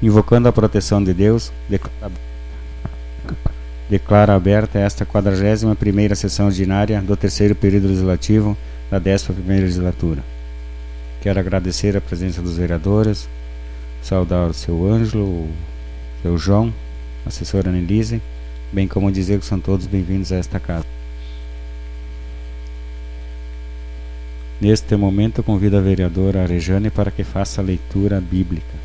Invocando a proteção de Deus, declara aberta esta 41ª sessão ordinária do terceiro período legislativo da 11ª legislatura. Quero agradecer a presença dos vereadores, saudar o seu Ângelo, o seu João, a assessora Annelise, bem como dizer que são todos bem-vindos a esta casa. Neste momento, convido a vereadora Arejane para que faça a leitura bíblica.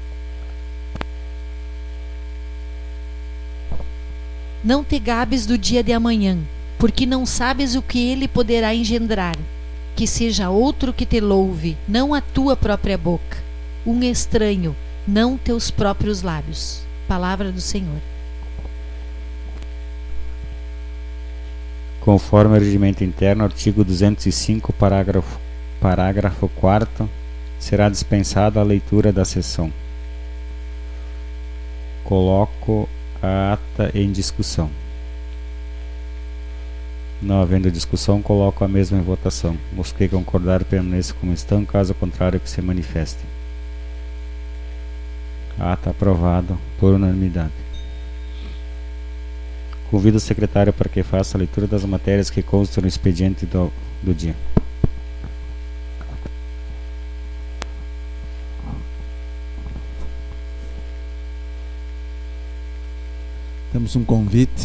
Não te gabes do dia de amanhã, porque não sabes o que ele poderá engendrar. Que seja outro que te louve, não a tua própria boca. Um estranho, não teus próprios lábios. Palavra do Senhor. Conforme o regimento interno, artigo 205, parágrafo 4º, será dispensada a leitura da sessão. Coloco a ata em discussão. Não havendo discussão, coloco a mesma em votação. Os que concordar permaneçam como estão, caso contrário que se manifestem. Ata aprovado por unanimidade. Convido o secretário para que faça a leitura das matérias que constam no expediente do dia. Temos um convite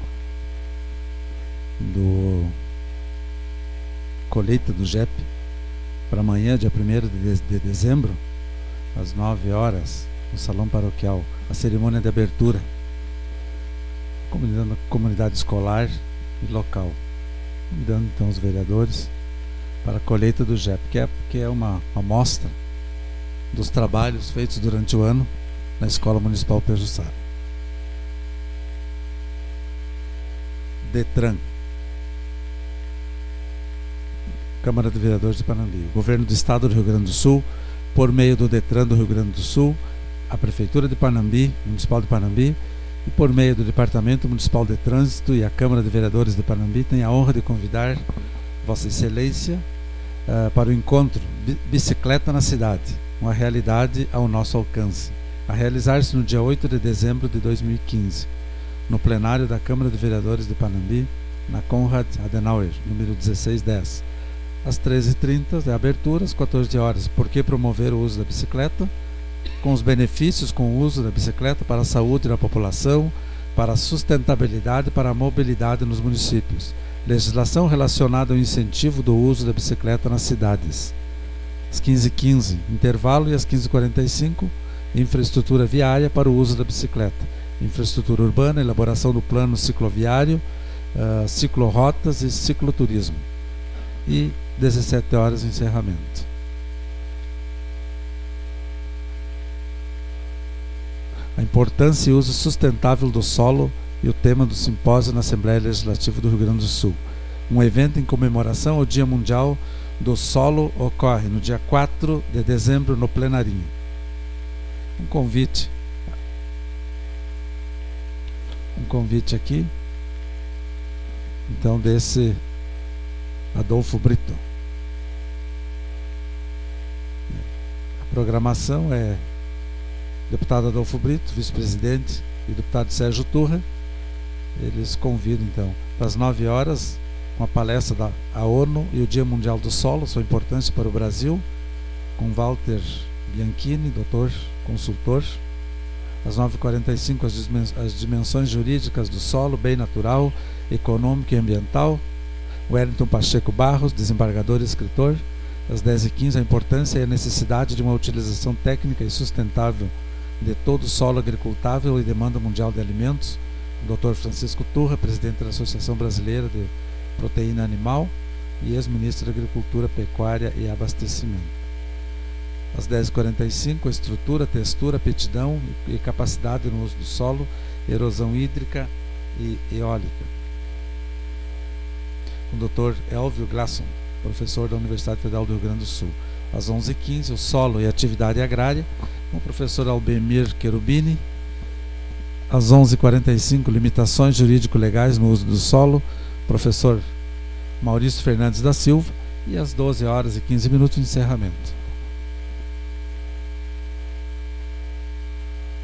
do colheita do JEP para amanhã, dia 1º de dezembro, às 9 horas, no Salão Paroquial, a cerimônia de abertura, convidando a comunidade escolar e local, convidando então os vereadores para a colheita do JEP, que é uma amostra dos trabalhos feitos durante o ano na Escola Municipal Pejuçara. DETRAN, Câmara de Vereadores de Panambi. O Governo do Estado do Rio Grande do Sul, por meio do DETRAN do Rio Grande do Sul, a Prefeitura de Panambi, Municipal de Panambi, e por meio do Departamento Municipal de Trânsito e a Câmara de Vereadores de Panambi, tem a honra de convidar Vossa Excelência para o encontro Bicicleta na Cidade, uma realidade ao nosso alcance, a realizar-se no dia 8 de dezembro de 2015, no plenário da Câmara de Vereadores de Panambi, na Konrad Adenauer, número 1610, às 13h30 de abertura, às 14 horas. Por que promover o uso da bicicleta? Com os benefícios com o uso da bicicleta para a saúde da população, para a sustentabilidade e para a mobilidade nos municípios. Legislação relacionada ao incentivo do uso da bicicleta nas cidades. Às 15h15, intervalo, e às 15h45, infraestrutura viária para o uso da bicicleta. Infraestrutura urbana, elaboração do plano cicloviário, ciclorotas e cicloturismo. E 17 horas, encerramento. A importância e uso sustentável do solo e o tema do simpósio na Assembleia Legislativa do Rio Grande do Sul. Um evento em comemoração ao Dia Mundial do Solo ocorre no dia 4 de dezembro no Plenarinho. Um convite aqui, então, desse Adolfo Brito. A programação é deputado Adolfo Brito, vice-presidente, e deputado Sérgio Turra. Eles convidam, então, para as 9 horas, uma palestra da ONU e o Dia Mundial do Solo, sua importância para o Brasil, com Walter Bianchini, doutor, consultor. Às 9h45, as dimensões jurídicas do solo, bem natural, econômico e ambiental. Wellington Pacheco Barros, desembargador e escritor. Às 10h15, a importância e a necessidade de uma utilização técnica e sustentável de todo o solo agricultável e demanda mundial de alimentos. Dr. Francisco Turra, presidente da Associação Brasileira de Proteína Animal e ex-ministro da Agricultura, Pecuária e Abastecimento. Às 10h45, a estrutura, textura, aptidão e capacidade no uso do solo, erosão hídrica e eólica. Com o Dr. Elvio Glasson, professor da Universidade Federal do Rio Grande do Sul. Às 11h15, o solo e atividade agrária, com o professor Albemir Cherubini. Às 11h45, limitações jurídico-legais no uso do solo, professor Maurício Fernandes da Silva. E às 12h15, encerramento.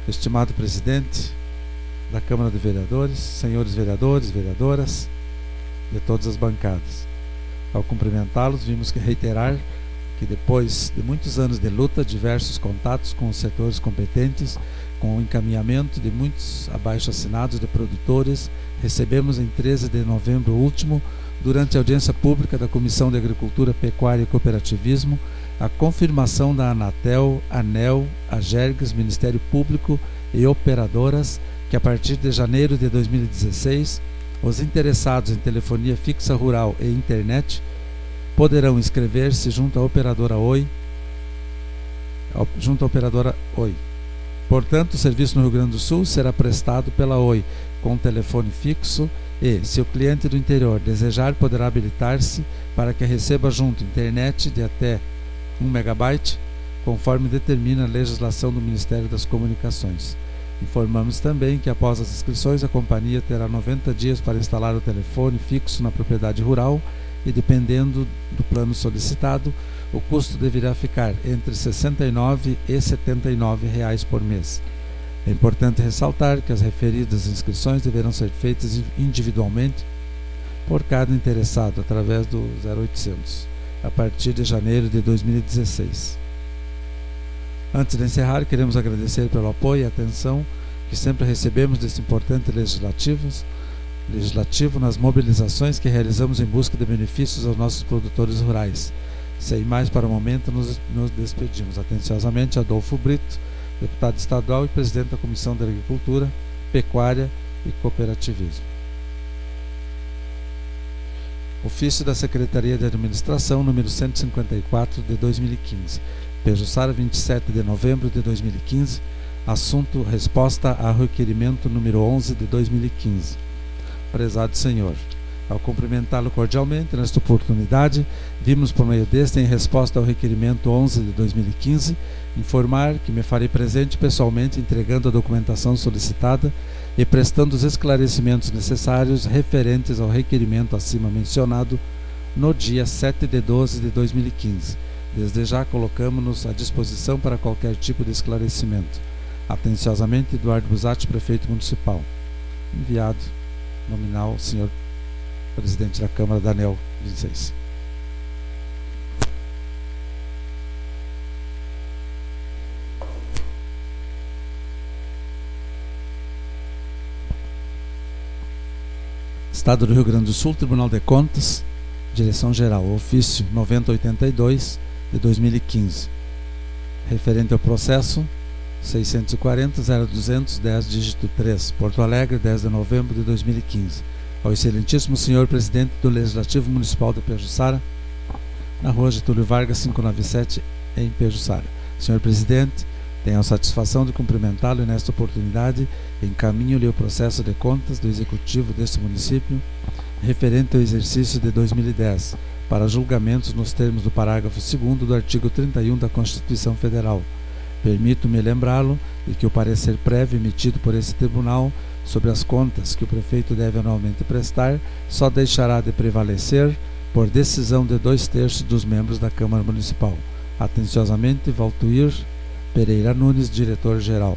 estimado presidente da Câmara de Vereadores, senhores vereadores, vereadoras de todas as bancadas. Ao cumprimentá-los, vimos que reiterar que depois de muitos anos de luta, diversos contatos com os setores competentes, com o encaminhamento de muitos abaixo-assinados de produtores, recebemos em 13 de novembro último, durante a audiência pública da Comissão de Agricultura, Pecuária e Cooperativismo, a confirmação da Anatel, ANEEL, AGERGS, Ministério Público e operadoras que a partir de janeiro de 2016, os interessados em telefonia fixa rural e internet poderão inscrever-se junto à operadora Oi. Portanto, o serviço no Rio Grande do Sul será prestado pela Oi com telefone fixo e, se o cliente do interior desejar, poderá habilitar-se para que receba junto internet de até 1 megabyte, conforme determina a legislação do Ministério das Comunicações. Informamos também que após as inscrições a companhia terá 90 dias para instalar o telefone fixo na propriedade rural e, dependendo do plano solicitado, o custo deverá ficar entre R$ 69 e R$ 79 por mês. É importante ressaltar que as referidas inscrições deverão ser feitas individualmente por cada interessado através do 0800, a partir de janeiro de 2016. Antes de encerrar, queremos agradecer pelo apoio e atenção que sempre recebemos deste importante legislativo nas mobilizações que realizamos em busca de benefícios aos nossos produtores rurais. Sem mais para o momento, nos despedimos. Atenciosamente, Adolfo Brito, deputado estadual e presidente da Comissão de Agricultura, Pecuária e Cooperativismo. Ofício da Secretaria de Administração, número 154, de 2015. Pejuçara, 27 de novembro de 2015. Assunto: resposta ao requerimento número 11 de 2015. Prezado senhor, ao cumprimentá-lo cordialmente nesta oportunidade, vimos por meio deste, em resposta ao requerimento 11 de 2015, informar que me farei presente pessoalmente entregando a documentação solicitada e prestando os esclarecimentos necessários referentes ao requerimento acima mencionado no dia 7 de 12 de 2015. Desde já colocamos-nos à disposição para qualquer tipo de esclarecimento. Atenciosamente, Eduardo Busatti, prefeito municipal. Enviado nominal, senhor presidente da Câmara, Daniel 26. Estado do Rio Grande do Sul, Tribunal de Contas, Direção-Geral, ofício 9082 de 2015, referente ao processo 640-0210, dígito 3, Porto Alegre, 10 de novembro de 2015. Ao excelentíssimo senhor presidente do Legislativo Municipal de Pejuçara, na rua Getúlio Vargas, 597, em Pejuçara. Senhor presidente, tenho a satisfação de cumprimentá-lo e, nesta oportunidade, encaminho-lhe o processo de contas do Executivo deste município, referente ao exercício de 2010, para julgamentos nos termos do parágrafo 2º do artigo 31 da Constituição Federal. Permito-me lembrá-lo de que o parecer prévio emitido por esse tribunal sobre as contas que o prefeito deve anualmente prestar só deixará de prevalecer por decisão de 2/3 dos membros da Câmara Municipal. Atenciosamente, Valtuir Pereira Nunes, diretor-geral.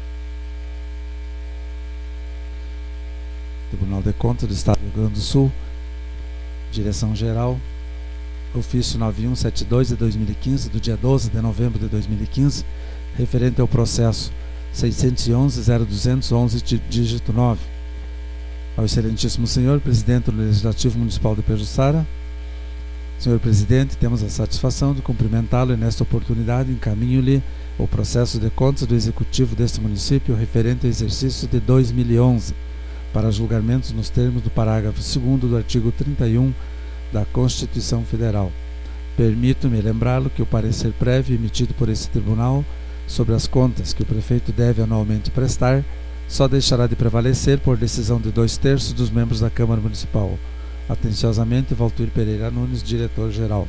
Tribunal de Contas do Estado do Rio Grande do Sul, Direção-Geral, ofício 9172 de 2015, do dia 12 de novembro de 2015, referente ao processo 611-0211, dígito 9. Ao excelentíssimo senhor presidente do Legislativo Municipal de Pejuçara. Senhor presidente, temos a satisfação de cumprimentá-lo e, nesta oportunidade, encaminho-lhe o processo de contas do Executivo deste município referente ao exercício de 2011, para julgamentos nos termos do parágrafo 2º do artigo 31 da Constituição Federal. Permito-me lembrá-lo que o parecer prévio emitido por esse tribunal sobre as contas que o prefeito deve anualmente prestar só deixará de prevalecer por decisão de 2/3 dos membros da Câmara Municipal. Atenciosamente, Valtuir Pereira Nunes, diretor-geral.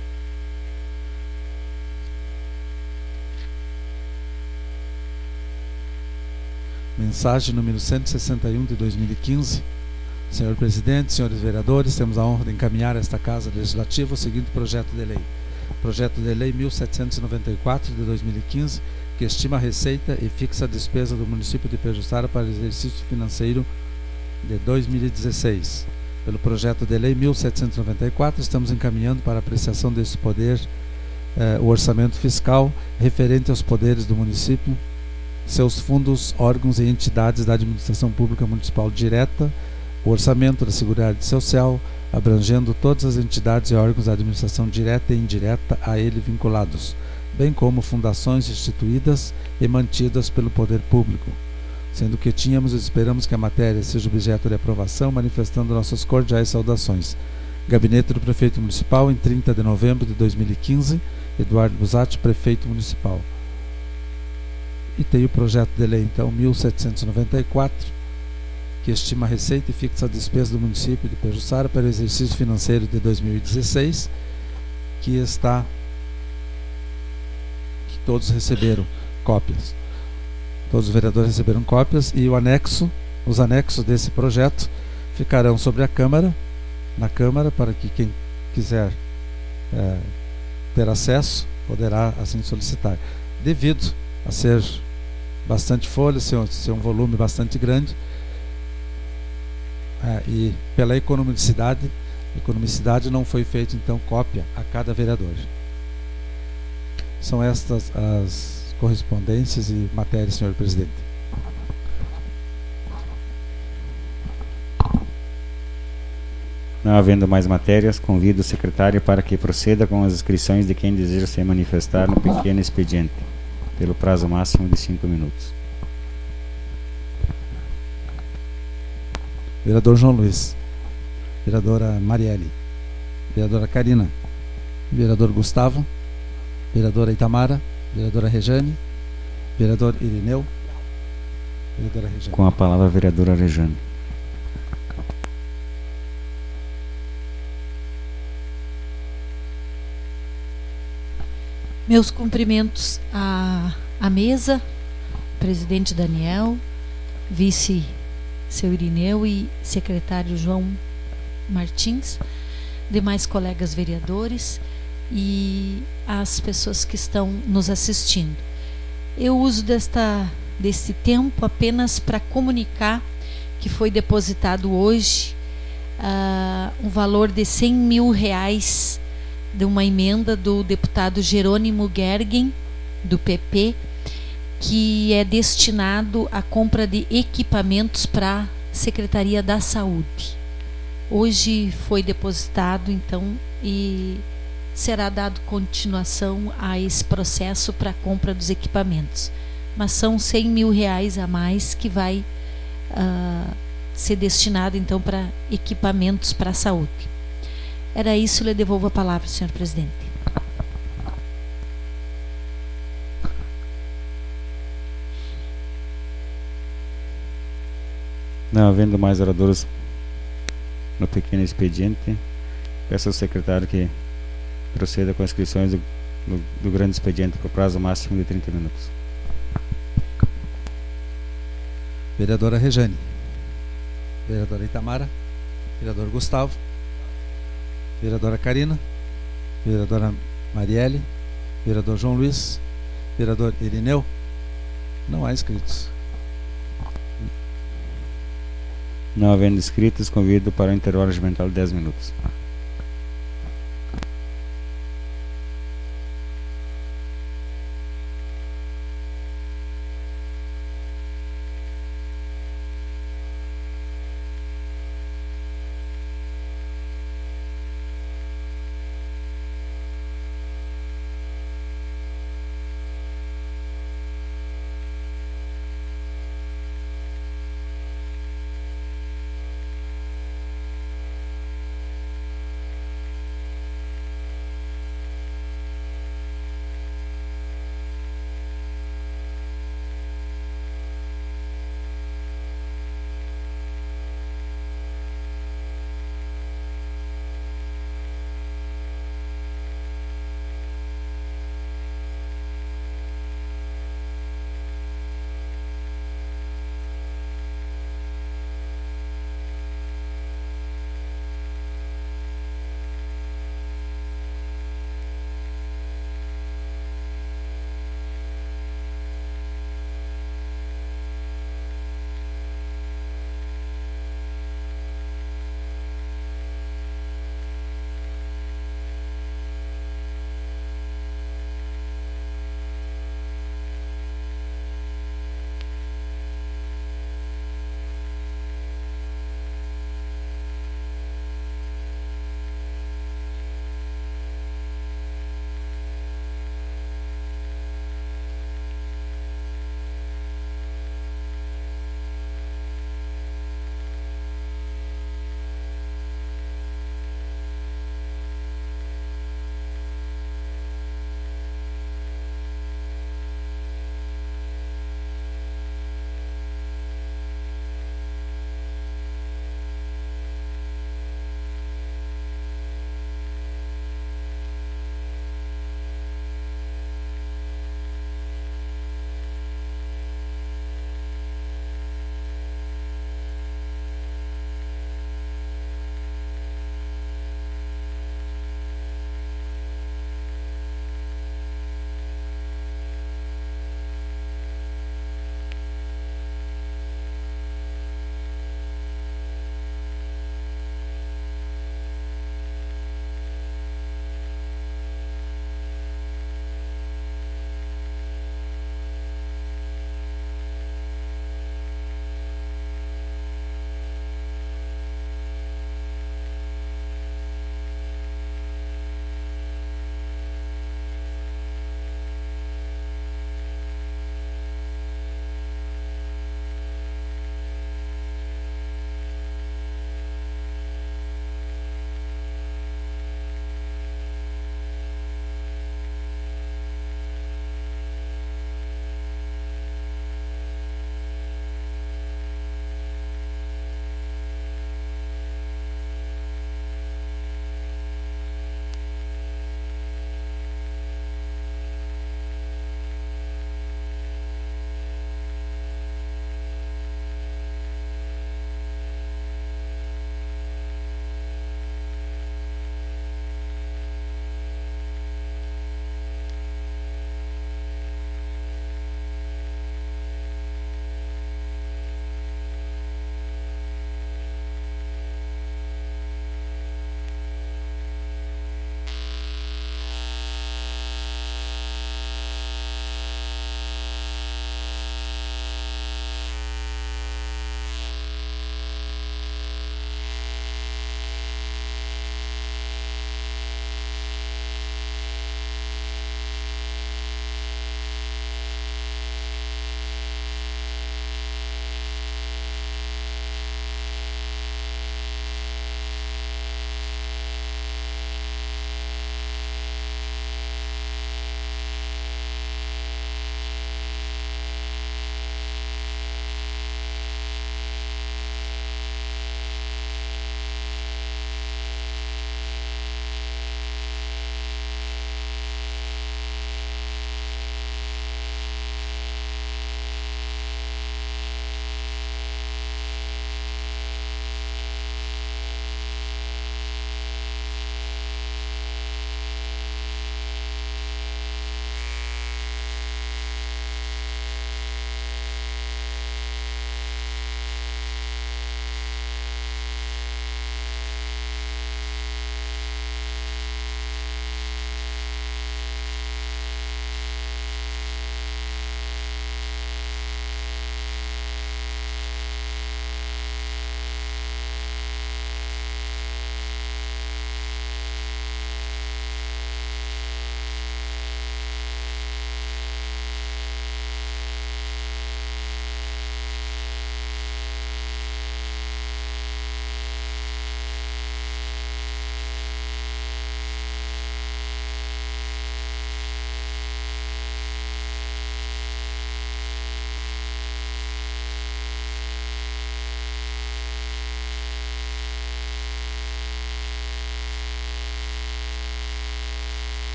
Mensagem número 161 de 2015. Senhor presidente, senhores vereadores, temos a honra de encaminhar a esta Casa Legislativa o seguinte projeto de lei. Projeto de Lei 1794 de 2015, que estima a receita e fixa a despesa do município de Pejuçara para o exercício financeiro de 2016. Pelo projeto de lei 1794, estamos encaminhando para apreciação desse poder o orçamento fiscal referente aos poderes do município, seus fundos, órgãos e entidades da administração pública municipal direta, o orçamento da Seguridade Social, abrangendo todas as entidades e órgãos da administração direta e indireta a ele vinculados, bem como fundações instituídas e mantidas pelo poder público, sendo que tínhamos e esperamos que a matéria seja objeto de aprovação, manifestando nossas cordiais saudações. Gabinete do Prefeito Municipal, em 30 de novembro de 2015, Eduardo Busatti, Prefeito Municipal. E tem o projeto de lei, então, 1794, que estima a receita e fixa a despesa do município de Pejuçara para o exercício financeiro de 2016, que todos receberam cópias. Todos os vereadores receberam cópias e os anexos desse projeto ficarão sobre a Câmara, na Câmara, para que quem quiser ter acesso poderá assim solicitar. Devido a ser bastante folha, ser um volume bastante grande, e pela economicidade não foi feita então cópia a cada vereador. São estas as correspondências e matérias, senhor presidente. Não havendo mais matérias, convido o secretário para que proceda com as inscrições de quem deseja se manifestar no pequeno expediente, pelo prazo máximo de 5 minutos. Vereador João Luiz, vereadora Marielle, vereadora Karina, vereador Gustavo, vereadora Itamara, vereadora Rejane, vereador Irineu, vereadora Rejane. Com a palavra a vereadora Rejane. Meus cumprimentos à mesa, presidente Daniel, vice seu Irineu e secretário João Martins, demais colegas vereadores e as pessoas que estão nos assistindo. Eu uso desse tempo apenas para comunicar que foi depositado hoje um valor de R$100 mil de uma emenda do deputado Jerônimo Gergen, do PP, que é destinado à compra de equipamentos para a Secretaria da Saúde. Hoje foi depositado, então, e será dado continuação a esse processo para a compra dos equipamentos. Mas são R$100 mil a mais que vai ser destinado, então, para equipamentos para a saúde. Era isso, lhe devolvo a palavra, senhor presidente. Não havendo mais oradores no pequeno expediente, peço ao secretário que proceda com as inscrições do grande expediente por prazo máximo de 30 minutos. Vereadora Rejane, vereadora Itamara, vereador Gustavo, vereadora Karina, vereadora Marielle, vereador João Luiz, vereador Irineu. Não há inscritos. Não havendo inscritos, convido para o intervalo regimental de 10 minutos.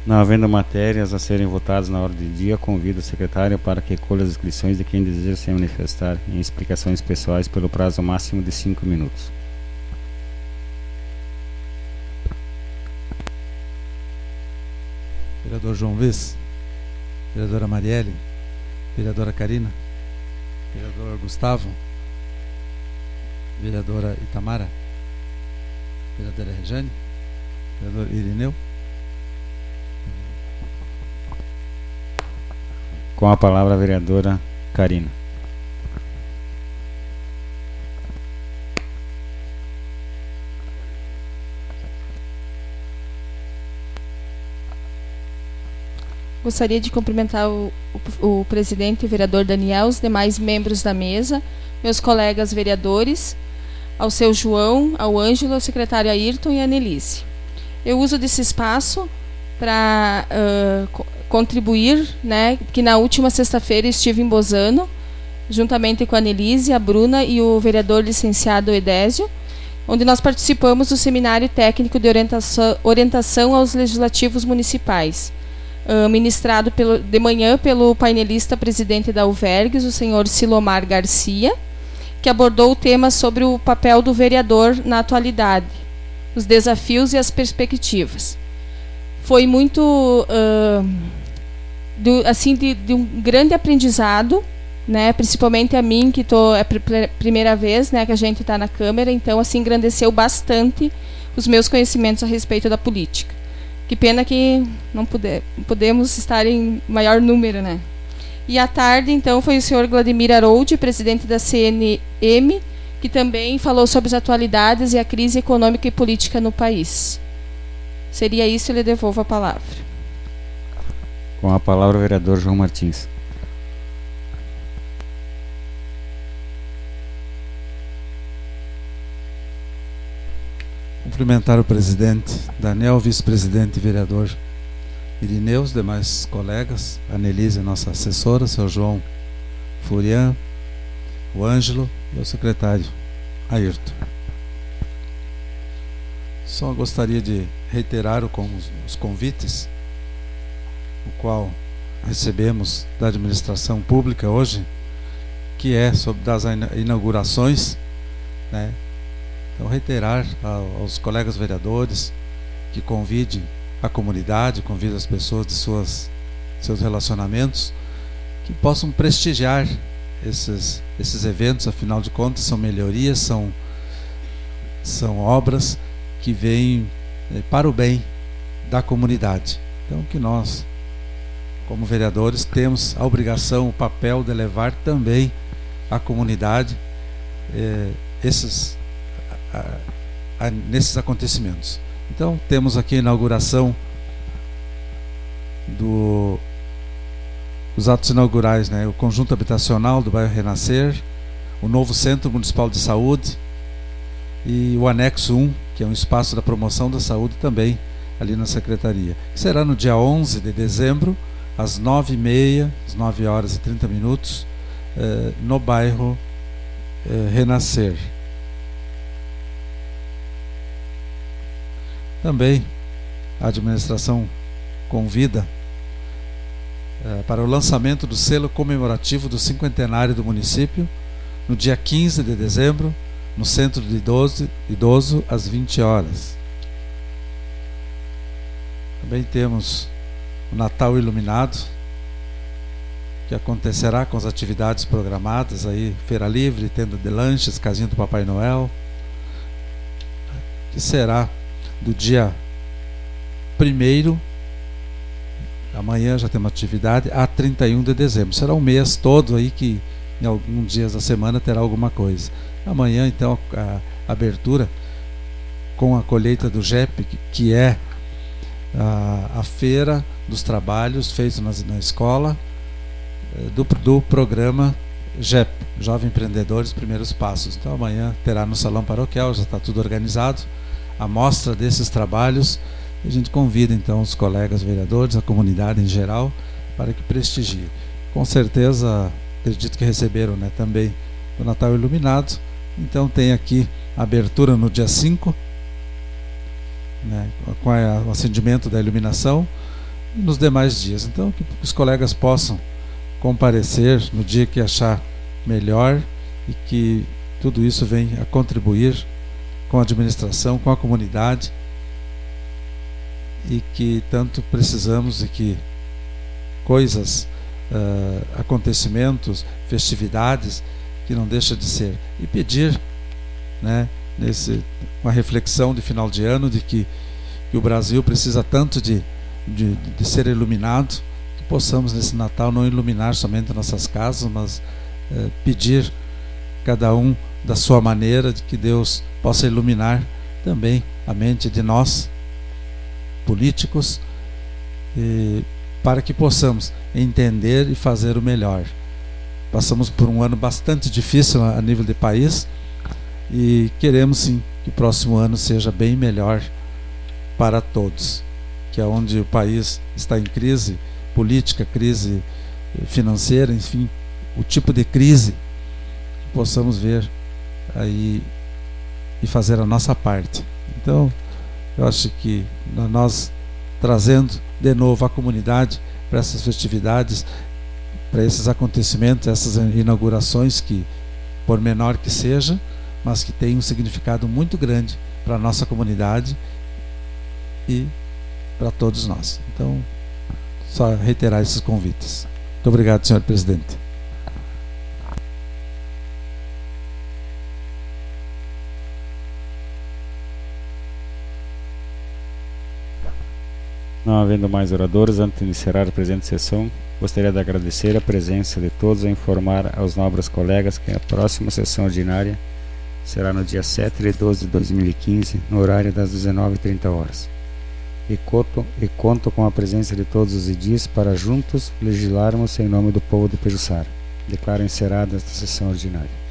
Não havendo matérias a serem votadas na ordem do dia, convido o secretário para que recolha as inscrições de quem deseja se manifestar em explicações pessoais pelo prazo máximo de 5 minutos. Vereador João Luiz, vereadora Marielle, vereadora Karina, vereador Gustavo, vereadora Itamara, vereadora Rejane, vereador Irineu. Com a palavra a vereadora Karina. Gostaria de cumprimentar o presidente e o vereador Daniel, os demais membros da mesa, meus colegas vereadores, ao seu João, ao Ângelo, ao secretário Ayrton e a Annelise. Eu uso desse espaço para contribuir, né, que na última sexta-feira estive em Bozano, juntamente com a Annelise, a Bruna e o vereador licenciado Edésio, onde nós participamos do seminário técnico de orientação aos legislativos municipais, ministrado de manhã pelo painelista presidente da UVERGS, o senhor Silomar Garcia, que abordou o tema sobre o papel do vereador na atualidade, os desafios e as perspectivas. Foi muito de um grande aprendizado, né, principalmente a mim, que é a primeira vez, né, que a gente está na Câmara, então assim engrandeceu bastante os meus conhecimentos a respeito da política. Que pena que não podemos estar em maior número, né? E à tarde, então, foi o senhor Vladimir Harold, presidente da CNM, que também falou sobre as atualidades e a crise econômica e política no país. Seria isso, eu lhe devolvo a palavra. Com a palavra o vereador João Martins. Cumprimentar o presidente Daniel, vice-presidente e vereador Irineu, os demais colegas, a Annelise, nossa assessora, o seu João Florian, o Ângelo e o secretário Ayrton. Só gostaria de reiterar os convites, o qual recebemos da administração pública hoje, que é sobre das inaugurações, né? Então, reiterar aos colegas vereadores que convidem a comunidade, convidem as pessoas de seus relacionamentos, que possam prestigiar esses eventos. Afinal de contas, são melhorias, são obras que vêm para o bem da comunidade. Então, que nós, como vereadores, temos a obrigação, o papel de levar também à comunidade nesses acontecimentos. Então, temos aqui a inauguração dos atos inaugurais, né? O conjunto habitacional do bairro Renascer, o novo Centro Municipal de Saúde e o anexo 1, que é um espaço da promoção da saúde também ali na secretaria. Será no dia 11 de dezembro, às 9h30, às 9h30, no bairro Renascer. Também a administração convida para o lançamento do selo comemorativo do cinquentenário do município, no dia 15 de dezembro, no Centro de Idoso, às 20 horas. Também temos o Natal Iluminado, que acontecerá com as atividades programadas, aí, feira livre, tenda de lanches, casinha do Papai Noel, que será do dia 1º, amanhã já temos atividade, a 31 de dezembro. Será um mês todo aí que em alguns dias da semana terá alguma coisa. Amanhã, então, a abertura com a colheita do JEP, que é a feira dos trabalhos feitos na escola, do programa JEP, Jovem Empreendedores Primeiros Passos. Então amanhã terá no Salão Paroquial, já está tudo organizado, a mostra desses trabalhos. A gente convida então os colegas vereadores, a comunidade em geral, para que prestigie. Com certeza, acredito que receberam, né, também do Natal Iluminado. Então tem aqui a abertura no dia 5, né, com o acendimento da iluminação, nos demais dias. Então, que os colegas possam comparecer no dia que achar melhor e que tudo isso venha a contribuir com a administração, com a comunidade, e que tanto precisamos, e que coisas, acontecimentos, festividades, que não deixa de ser. E pedir, né, uma reflexão de final de ano, de que o Brasil precisa tanto de ser iluminado, que possamos nesse Natal não iluminar somente nossas casas, mas pedir cada um da sua maneira, de que Deus possa iluminar também a mente de nós, políticos, para que possamos entender e fazer o melhor. Passamos por um ano bastante difícil a nível de país e queremos sim que o próximo ano seja bem melhor para todos, que é onde o país está em crise política, crise financeira, enfim, o tipo de crise, que possamos ver aí e fazer a nossa parte. Então, eu acho que nós trazendo de novo a comunidade para essas festividades, para esses acontecimentos, essas inaugurações, que por menor que seja, mas que tem um significado muito grande para a nossa comunidade e para todos nós. Então, só reiterar esses convites. Muito obrigado, senhor presidente. Não havendo mais oradores, antes de iniciar a presente sessão, gostaria de agradecer a presença de todos e informar aos nobres colegas que a próxima sessão ordinária será no dia 7 de 12 de 2015, no horário das 19h30. E conto com a presença de todos os edis para juntos legislarmos em nome do povo de Pejuçara. Declaro encerrada esta sessão ordinária.